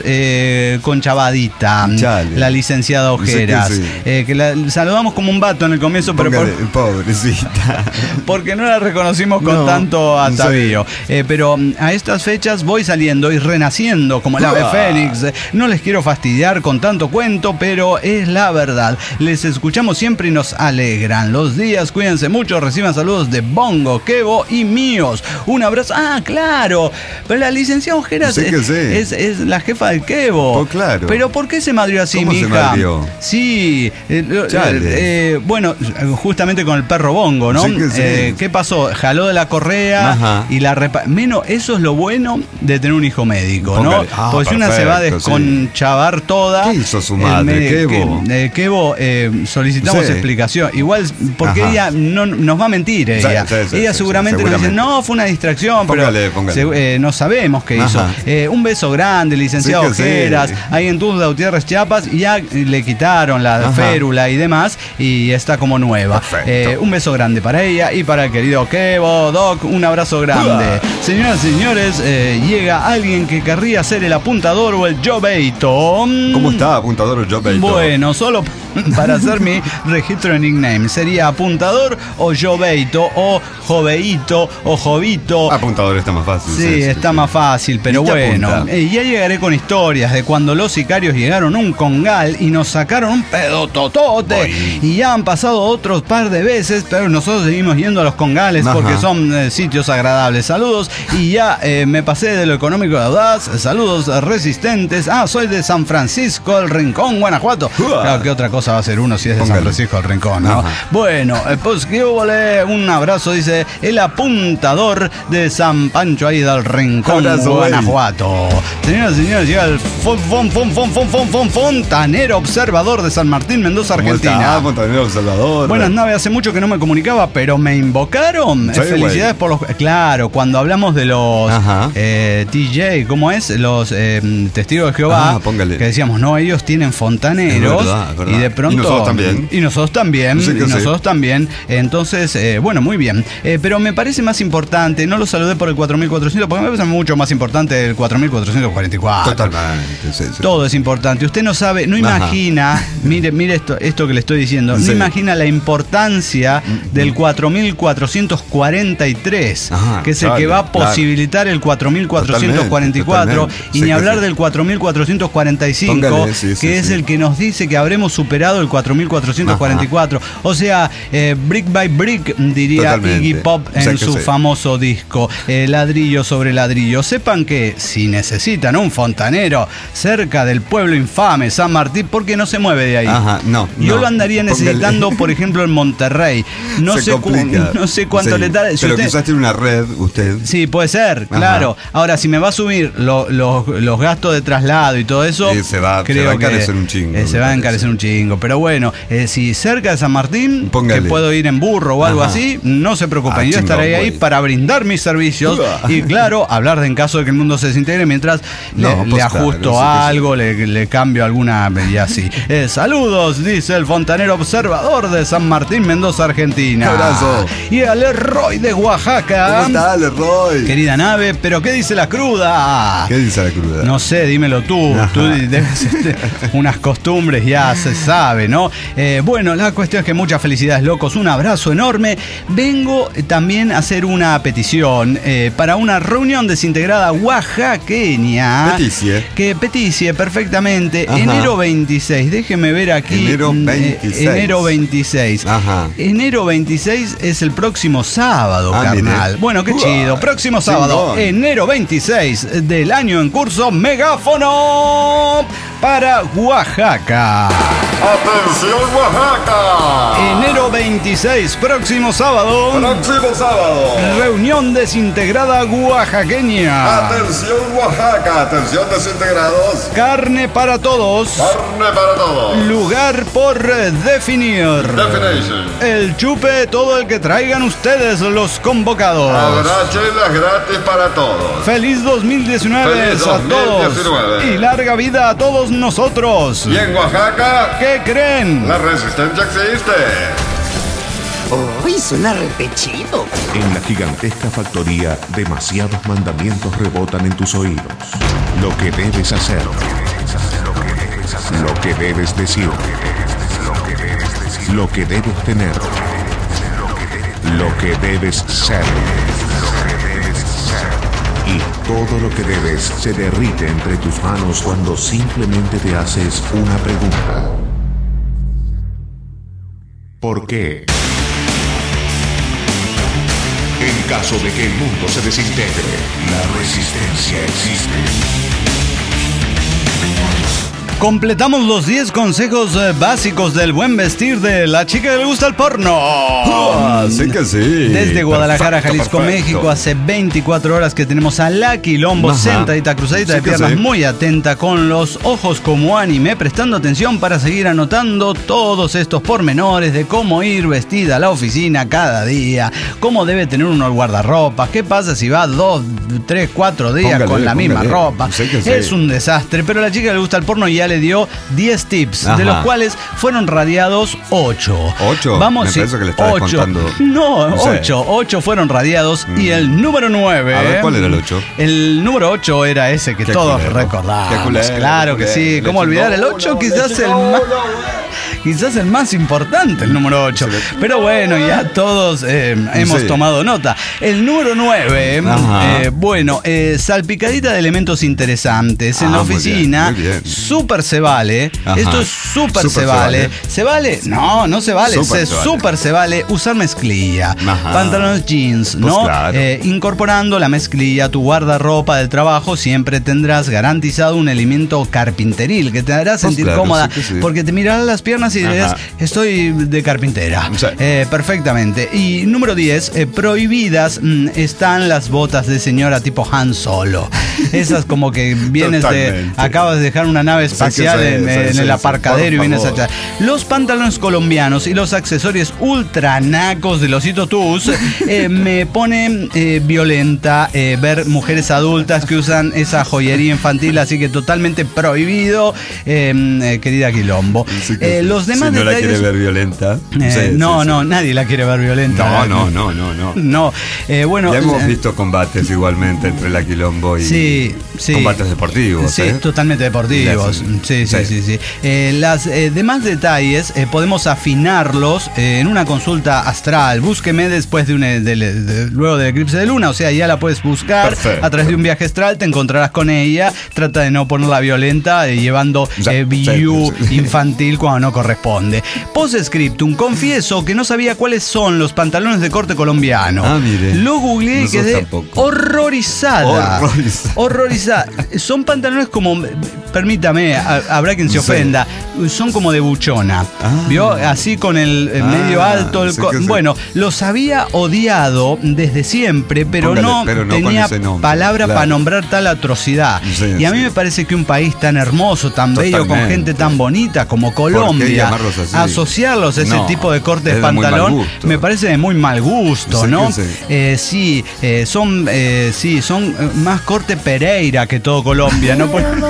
desconchavadita, eh, la licenciada Ojeras. Sí, sí. Eh, que la saludamos como un vato en el comienzo, pero por, pobrecita. porque no la reconocimos con no, tanto atavío. Sí. Eh, pero a estas fechas voy saliendo y renaciendo como el ave ah. fénix. No les quiero fastidiar con tanto cuento, pero es la verdad. Les escuchamos siempre y nos alegran los días. Cuídense mucho, reciban saludos de Bongo, Kevo y míos. Un abrazo. Ah, claro. Pero la licenciada Ojeras sí es, sí. es, es la jefa del Kevo. Oh, claro. Pero ¿por qué se madrió así, ¿Cómo mija? se madrió? Sí. Eh, eh, eh, bueno, justamente con el perro Bongo, ¿no? Sí que sí. Eh, ¿Qué pasó? Jaló de la correa Ajá. y la repa... Menos, eso es lo bueno de tener un hijo médico, Póngale. ¿no? Ah, Porque si una se va a desconchavar sí. toda. ¿Qué hizo su madre? Kevo. Que, eh, Kevo, eh, solicitamos sí. explicación. Igual, porque Ajá. ella no nos va a mentir. Ella, sí, sí, sí, ella sí, seguramente, sí, seguramente nos dice, no, fue una distracción, póngale, pero póngale. Se, eh, no sabemos qué Ajá. hizo. Eh, un beso grande, licenciado sí Ojeras, sí. ahí en Tula Gutiérrez, Chiapas, y ya le quitaron la Ajá. férula y demás, y está como nueva. Eh, un beso grande para ella y para el querido Kevo, Doc, un abrazo grande. Uh. Señoras y señores, eh, llega alguien que querría ser el apuntador o el Joveito. ¿Cómo está, apuntador o Joveito? Bueno, solo para hacer mi registro en nickname. Sería apuntador o Joveito o Joveito o Jovito. Apuntador está más fácil. Sí, sí está sí. más fácil, pero bueno. Eh, ya llegaré con historias de cuando los sicarios llegaron a un congal y nos sacaron un pedototote. Voy. Y ya han pasado otros par de veces, pero nosotros seguimos yendo a los congales Ajá. porque son eh, sitios agradables. Saludos. Y ya eh, me pasé de lo económico de audaz. Saludos resistentes. Ah, soy de San Francisco, el Rincón, Guanajuato. Uh. Claro, ¿qué otra cosa va a ser uno si es de Póngale. San Francisco, el Rincón, ¿no? Ajá. Bueno, eh, pues que vole un abrazo, dice el apuntador de San Pancho ahí del Rincón, abrazo, Guanajuato. Señoras y señores, llega el fon, fon, fon, fon, fon, fon, fon, fontanero observador de San Martín, Mendoza, Argentina. Ah, fontanero observador. Buenas naves, hace mucho que no me comunicaba, pero me invocaron. Sí, Felicidades wey. por los... Claro, cuando hablamos de los eh, T J, ¿cómo es? Los eh, testigos de Jehová, ah, que decíamos, no, ellos tienen fontaneros. Es verdad, es verdad. Y de pronto... Y nosotros también. Y nosotros también. Sí, y nosotros sí. también. Entonces, eh, bueno, muy bien. Eh, pero me parece más importante, no lo saludé por el cuatro mil cuatrocientos, porque me parece mucho más importante el cuatro mil cuatrocientos cuarenta y cuatro. Totalmente. Sí, sí. Todo es importante. Usted no sabe, no Ajá. imagina, mire, mire esto, esto que le estoy diciendo, sí. no imagina la importancia del cuatro mil cuatrocientos cuarenta y tres, Ajá, que es el claro, que va a posibilitar claro. el cuatro mil cuatrocientos cuarenta y cuatro, totalmente, y sí, ni hablar sí. del cuatro mil cuatrocientos cuarenta y cinco, Póngale, sí, sí, que sí, es sí. el que nos dice que habremos superado el cuatro mil cuatrocientos cuarenta y cuatro. Ajá. O sea, eh, brick by brick, diría totalmente. Iggy Pop en o sea su sí. famoso disco, eh, ladrillo sobre ladrillo. Sepan que si necesitan un fontanero cerca del pueblo infame San Martín, porque no se mueve de ahí. Ajá, no, Yo no. lo andaría necesitando, Póngale. por ejemplo, en Monterrey. No, sé, cu no sé cuánto sí. le da. Si Pero usted... quizás tiene una red, usted. Sí, puede ser, Ajá. claro. Ahora, si me va a subir lo, lo, los gastos de traslado y todo eso, sí, se va, creo se va a encarecer que, un chingo. Eh, se va a encarecer un chingo. Pero bueno, eh, si cerca de San Martín, Póngale. que puedo ir en burro o algo Ajá. así, no se preocupen. Ah, Yo chingón, estaré ahí para brindar mis servicios y, claro, hablar de en caso de que el mundo se desintegre mientras no, le, pues le ajusto claro, algo, le, le cambio alguna y así. Eh, saludos, dice el fontanero observador de San Martín, Mendoza, Argentina. Un abrazo. Y a Leroy de Oaxaca. ¿Cómo está, Leroy? Querida nave, pero ¿qué dice la cruda? ¿Qué dice la cruda? No sé, dímelo tú. Ajá. Tú debes este, unas costumbres, ya se sabe, ¿no? Eh, bueno, la cuestión es que muchas felicidades, locos. Un abrazo enorme. Vengo también a hacer un una petición eh, para una reunión desintegrada oaxaqueña. Peticie. Que peticie perfectamente. Ajá. Enero veintiséis. Déjeme ver aquí. Enero veintiséis. Eh, enero veintiséis. Ajá. Enero veintiséis es el próximo sábado, Ah, carnal. mire. Bueno, qué Uah, chido. Próximo sábado, chingón. enero veintiséis del año en curso, megáfono para Oaxaca. ¡Atención, Oaxaca! Enero veintiséis, próximo sábado. Próximo sábado. Reunión desintegrada oaxaqueña. ¡Atención, Oaxaca! ¡Atención, desintegrados! Carne para todos. ¡Carne para todos! Lugar por definir. Definition. El chupe todo el que traigan ustedes los convocados. Habrá chelas gratis para todos. Feliz dos mil diecinueve Feliz a dos mil diecinueve. todos. Y larga vida a todos nosotros. ¿Y en Oaxaca? ¿Qué creen? La resistencia existe. ¡Uy, suena repetido! En la gigantesca factoría, demasiados mandamientos rebotan en tus oídos. Lo que debes hacer, lo que debes decir, lo que debes tener, lo que debes ser. Y todo lo que debes se derrite entre tus manos cuando simplemente te haces una pregunta. ¿Por qué? En caso de que el mundo se desintegre, la resistencia existe. Completamos los diez consejos eh, básicos del buen vestir de la chica que le gusta el porno. Ah, sí que sí. Desde Guadalajara, Perfecto, Jalisco, perfecto. México, hace veinticuatro horas que tenemos a la Quilombo, Ajá. sentadita, cruzadita Sí de que piernas, sí. muy atenta, con los ojos como anime, prestando atención para seguir anotando todos estos pormenores de cómo ir vestida a la oficina cada día, cómo debe tener uno el guardarropa, qué pasa si va dos, tres, cuatro días Póngale, con la misma póngale. ropa. Sí que sí. Es un desastre, pero a la chica que le gusta el porno ya le dio diez tips, Ajá. de los cuales fueron radiados ocho. ¿Ocho? Vamos, Me sí, parece que le estaba ocho. contando. No, No sé. ocho. Ocho fueron radiados Mm. y el número nueve. A ver, ¿cuál era el ocho? El número ocho era ese que Qué todos culero. recordamos. Qué culero, Claro qué que sí. culero. ¿Cómo Le olvidar el chingó ocho? uno, Quizás le el chingó más... uno, Quizás el más importante, el número ocho. Pero bueno, ya todos eh, hemos Sí. tomado nota. El número nueve, Ajá. eh, bueno, eh, salpicadita de elementos interesantes. En Ah, la muy oficina, bien, muy bien. súper se vale. Ajá. Esto es súper Súper se se vale. vale. ¿Se vale? No, no se vale. Súper Se se vale. súper se vale usar mezclilla. Ajá. Pantalones jeans, Pues ¿no? claro. Eh, incorporando la mezclilla a tu guardarropa del trabajo, siempre tendrás garantizado un elemento carpinteril que te hará sentir claro, cómoda. sí que sí. Porque te mirarás las piernas y dirás, Ajá. estoy de carpintera. Sí. Eh, perfectamente. Y número diez, eh, prohibidas mm, están las botas de señora tipo Han Solo. Esas como que vienes de... Totalmente. Acabas de dejar una nave espacial sí, en, sí, en sí, el sí, aparcadero y por vienes a... favor. Los pantalones colombianos y los accesorios ultranacos de los Tus eh, me ponen eh, violenta eh, ver mujeres adultas que usan esa joyería infantil, así que totalmente prohibido, eh, eh, querida Quilombo. Sí que Eh, sí. los demás si no detalles... la quiere ver violenta. Eh, Sí, no, sí, no, sí. nadie la quiere ver violenta. No, no, no, no, no. No, eh, bueno... Ya hemos eh, visto combates igualmente entre la Quilombo y Sí, sí. combates deportivos. Sí, ¿eh? totalmente deportivos. Sí, sí, sí, Sí. sí. Eh, las eh, demás detalles eh, podemos afinarlos eh, en una consulta astral. Búsqueme después de un de- de- de- luego del eclipse de luna, o sea, ya la puedes buscar Perfecto. a través de un viaje astral, te encontrarás con ella. Trata de no ponerla violenta, eh, llevando Ya, eh, sí, view sí. infantil cuando no corresponde. Postscriptum, confieso que no sabía cuáles son los pantalones de corte colombiano. Ah, mire. Lo googleé y Nosotros quedé tampoco. horrorizada. Horrorizada. Horrorizada. Son pantalones como, permítame, ha- habrá quien se Sí. ofenda, son como de buchona. Ah. ¿Vio? Así con el eh, Ah, medio alto. El sí co- que sí. Bueno, los había odiado desde siempre, pero Póngale, no pero no con tenía ese nombre, palabra claro. para nombrar tal atrocidad. Sí, y a mí sí. me parece que un país tan hermoso, tan bello, con Totalmente. gente tan bonita como ¿Por qué Colombia, llamarlos así? asociarlos a ese No, tipo de corte es de de muy mal pantalón, gusto. me parece de muy mal gusto, Sí ¿no? que sí. Eh, sí, eh, son, eh, sí, son eh, más corte Pereira que todo Colombia, ¿no? Por-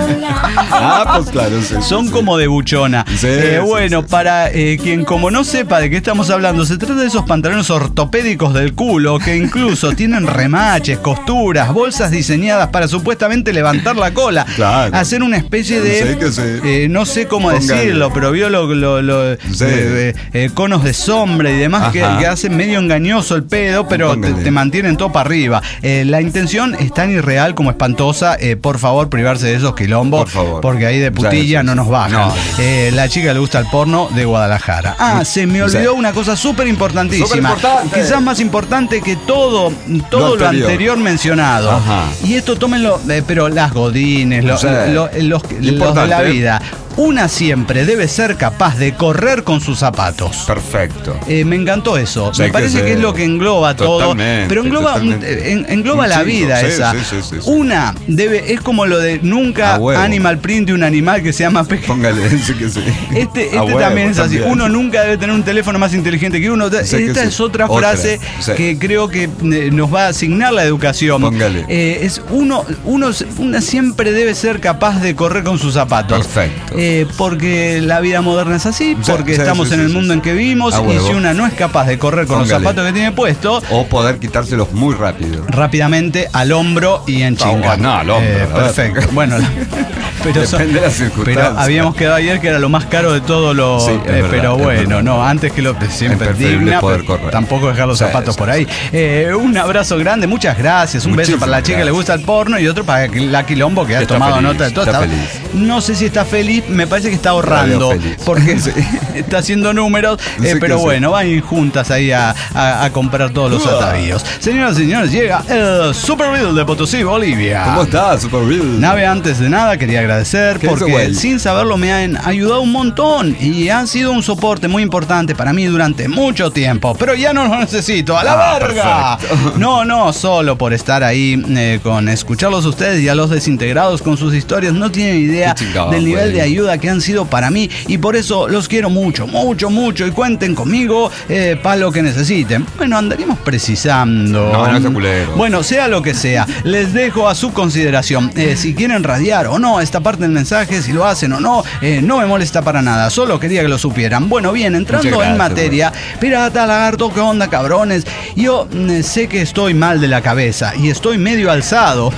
Ah, pues claro, sí, Son sí. como de buchona. Sí, eh, sí, bueno, sí, sí. para eh, quien como no sepa de qué estamos hablando, se trata de esos pantalones ortopédicos del culo que incluso tienen remaches, costuras, bolsas diseñadas para supuestamente levantar la cola. Claro. Hacer una especie de... Sí, que sí. eh, no sé cómo Póngale. decirlo, pero vio lo, lo- lo- Sí. eh, eh, conos de sombra y demás que, Ajá. que hacen medio engañoso el pedo, pero te, Póngale. te mantienen todo para arriba. Eh, la intención es tan irreal como espantosa. Eh, por favor, privarse de esos quilombos, Por favor. porque ahí de putilla Sí, sí, no sí. nos bajan. No. Eh, la chica le gusta el porno de Guadalajara. Ah, se me olvidó Sí. una cosa súper importantísima. Superimportante. Quizás más importante que todo, todo lo, Lo anterior. anterior. mencionado. Ajá. Y esto tómenlo, eh, pero las godines, lo- Sí. lo- los, los de Importante. la vida. Una siempre debe ser capaz de correr con sus zapatos. Perfecto. Eh, me encantó eso. Sí, me que parece sí. que es lo que engloba todo. Totalmente, Pero engloba, un- totalmente. en- engloba Un la chingo, vida sí, esa. sí, sí, sí, sí. Una debe, es como lo de nunca A huevo. animal print de un animal que se llama pequeño. Póngale, sí que sí. Este, este A huevo, también es así. también. Uno nunca debe tener un teléfono más inteligente que uno. Sí que Esta sí. es otra Otra, frase sí. que creo que eh, nos va a asignar la educación. Póngale. Eh, es uno, uno, una siempre debe ser capaz de correr con sus zapatos. Perfecto. Eh, porque la vida moderna es así, Sí, porque sí, estamos sí, en sí, el sí, mundo sí. en que vivimos, A y huevo. si una no es capaz de correr con los Póngale. zapatos que tiene puesto, O poder quitárselos muy rápido. rápidamente al hombro y en Ah, chinga. no, al hombro, Eh, a ver. perfecto. Bueno, la- pero, son- Depende de las pero circunstancias. habíamos quedado ayer que era lo más caro de todo lo. Sí, es eh, verdad, pero es bueno, verdad. no, antes que lo siempre Es preferible digna, poder pero correr. tampoco dejar los Sí, zapatos sí, por ahí. Eh, un abrazo grande, muchas gracias. Un beso Muchísimas para la chica que le gracias. gusta el porno y otro para la Quilombo que ha Está tomado feliz, nota de todo. está Está- feliz. No sé si está feliz, me parece que está ahorrando. La veo feliz. Porque Sí. está haciendo números, eh, Sí que pero sí. bueno, van a ir juntas ahí a, a- a comprar todos los Uah. atavíos. Señoras y señores, llega el Super Bill de Potosí, Bolivia. ¿Cómo estás, Super Bill? Nave, antes de nada quería agradecer ¿Qué hizo, porque güey? sin saberlo me han ayudado un montón y han sido un soporte muy importante para mí durante mucho tiempo, pero ya no lo necesito, a la Ah, verga. perfecto. No, no, solo por estar ahí eh, con escucharlos a ustedes y a los desintegrados con sus historias, no tienen idea Qué chingado, del nivel güey. de ayuda que han sido para mí y por eso los quiero mucho, mucho, mucho y cuenten conmigo eh, para lo que necesiten. Bueno, andaríamos precisando. No, no sea culero. Bueno, sea lo que sea, les dejo a su consideración. Eh, si quieren radiar o no esta parte del mensaje, si lo hacen o no, eh, no me molesta para nada. Solo quería que lo supieran. Bueno, bien, entrando Muchas en gracias, materia, pirata, lagarto, ¿qué onda, cabrones? Yo mm, sé que estoy mal de la cabeza y estoy medio alzado.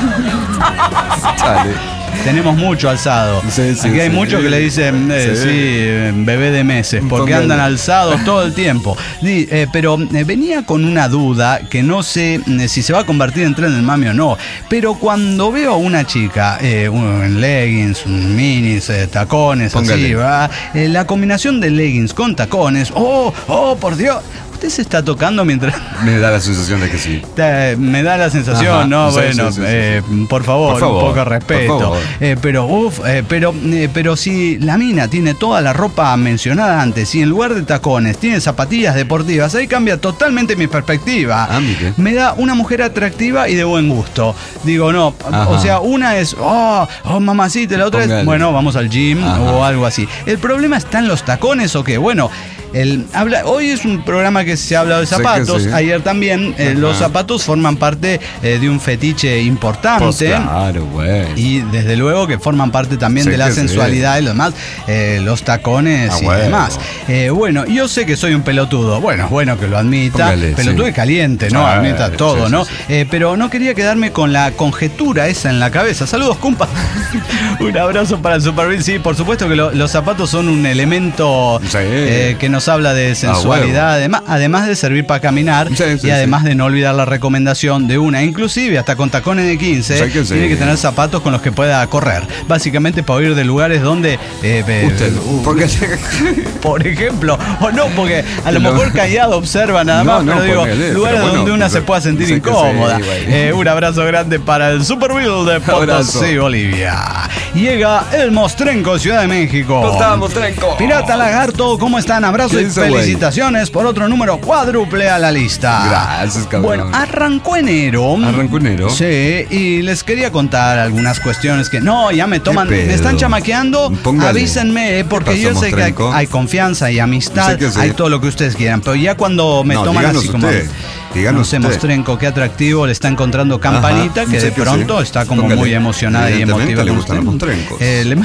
Dale. Tenemos mucho alzado. Sí, sí, Aquí hay sí. muchos que le dicen, eh, sí, Sí. eh, bebé de meses, porque Póngale. andan alzados todo el tiempo. Sí, eh, pero eh, venía con una duda que no sé eh, si se va a convertir en tren del mami o no. Pero cuando veo a una chica eh, uno en leggings, minis, eh, tacones, así, Póngale. ¿verdad? Eh, la combinación de leggings con tacones, oh, oh, por Dios. Usted se está tocando mientras... Me da la sensación de que sí. Te- Me da la sensación, Ajá, ¿no? sí, Bueno, sí, sí, sí, eh, sí. por, favor, Por favor, un poco de por respeto. favor. Eh, pero, uf, eh, pero, eh, pero si la mina tiene toda la ropa mencionada antes y en lugar de tacones tiene zapatillas deportivas, ahí cambia totalmente mi perspectiva. Ah, mire. Me da una mujer atractiva y de buen gusto. Digo, no, Ajá. o sea, una es, oh, oh, mamacita, la otra Póngale. es, bueno, vamos al gym Ajá. o algo así. ¿El problema está en los tacones o qué? Bueno, el, habla, hoy es un programa que se habla de Sé que zapatos. sí. Ayer también eh, Ajá. los zapatos forman parte eh, de un fetiche importante. Pues claro, güey. Y desde luego que forman parte también Sé de la que sí. sensualidad y lo demás, eh, los tacones Ah, y huevo. demás. Eh, bueno, yo sé que soy un pelotudo. Bueno, es bueno que lo admita. Póngale, pelotudo sí. y caliente, ¿no? Ah, Admita sí, todo, sí, ¿no? sí. Eh, pero no quería quedarme con la conjetura esa en la cabeza. Saludos, compa. Un abrazo para el Super Bill. Sí, por supuesto que lo- los zapatos son un elemento Sí. eh, que nos habla de sensualidad, huevo. además, además de servir para caminar Sí, sí, y además sí. de no olvidar la recomendación de una, inclusive hasta con tacones de quince, Sí que sí. tiene que tener zapatos con los que pueda correr. Básicamente para ir de lugares donde, eh, eh, Usted, uh, porque por ejemplo, o no, porque a lo Lo- mejor callado observa nada No, más, no, pero digo, póngale, lugares pero bueno, donde una pues, se pueda sentir sí que sí, incómoda. güey. Eh, un abrazo grande para el Super Bill de Potosí, Abrazo. Bolivia. Llega el Mostrenco, Ciudad de México. ¿Cómo estamos, Trenco? Pirata Lagarto, ¿cómo están? Abrazo abrazo y felicitaciones por otro número cuádruple a la lista. Gracias, cabrón. Bueno, arrancó enero. Arrancó enero. Sí, y les quería contar algunas cuestiones que no, ya me toman, me están chamaqueando. Póngale. Avísenme, porque pasó, yo sé Mostrenco? que hay, hay confianza y amistad, sé sí. hay todo lo que ustedes quieran, pero ya cuando me no, toman así usted. como... Díganos no sé, usted. Mostrenco, qué atractivo le está encontrando Campanita, Ajá, que de pronto sí. está como Póngale. muy emocionada y emotiva. Le gustan los Mostrencos. Eh, le...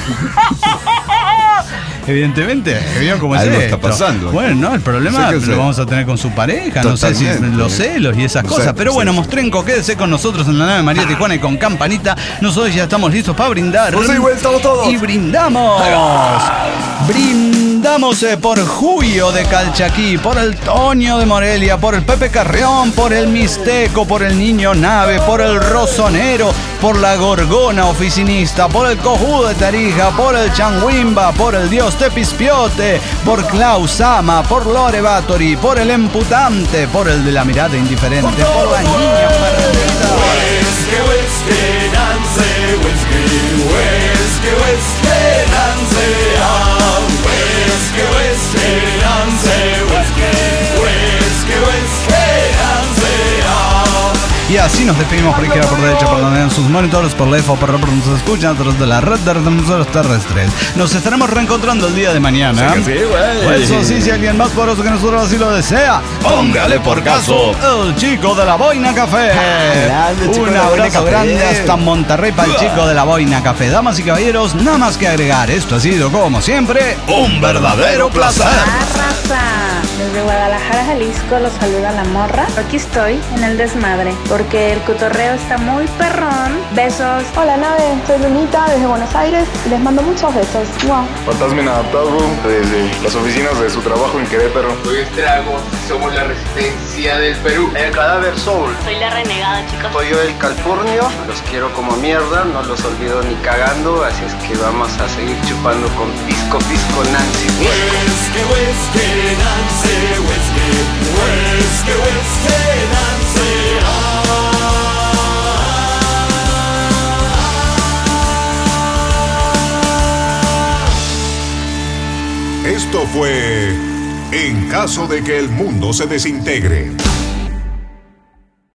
Evidentemente, ¿vieron cómo es Algo esto? está pasando. Bueno, no, el problema lo sé. vamos a tener con su pareja, Totalmente. no sé si los celos y esas no cosas. Sé, pero bueno, sí. Mostrenco, quédese con nosotros en la nave María Tijuana y con Campanita. Nosotros ya estamos listos para brindar. Pues sí, güey, estamos todos. Y brindamos. Brindamos eh, por Julio de Calchaquí, por el Toño de Morelia, por el Pepe Carrión, por el Mixteco, por el Niño Nave, por el Rosonero, por la Gorgona Oficinista, por el Cojudo de Tarija, por el Changuimba, por el Dios Tepispiote, por Klaus Ama, por Lore Batory, por el Emputante, por el de la Mirada Indiferente, por, por la Niña Margarita. Y así nos despedimos por izquierda, por derecha, por donde en sus monitores, por lejos, por donde nos escuchan a través de la red de retransmisores terrestres. Nos estaremos reencontrando el día de mañana. Sí, sí, güey. Eso sí, si alguien más poderoso que nosotros así lo desea, póngale por caso el chico de la Boina Café. Ah, grande, Un abrazo grande hasta Monterrey para el chico de la Boina Café. Damas y caballeros, nada más que agregar. Esto ha sido, como siempre, un verdadero placer. Desde Guadalajara, Jalisco, los saluda la morra. Aquí estoy en el desmadre, porque el cotorreo está muy perrón. Besos. Hola, nave, soy Lunita desde Buenos Aires. Les mando muchos besos. Wow. Fantasma inadaptado desde las oficinas de su trabajo en Querétaro. Soy Estrago, somos la resistencia del Perú. El Cadáver Soul. Soy la renegada, chicos. Soy yo el Calpurnio. Los quiero como mierda, no los olvido ni cagando. Así es que vamos a seguir chupando con Pisco Pisco Nancy. Whisky, whisky, Nancy. Whisky, whisky, whisky, Nancy. Esto fue En caso de que el mundo se desintegre.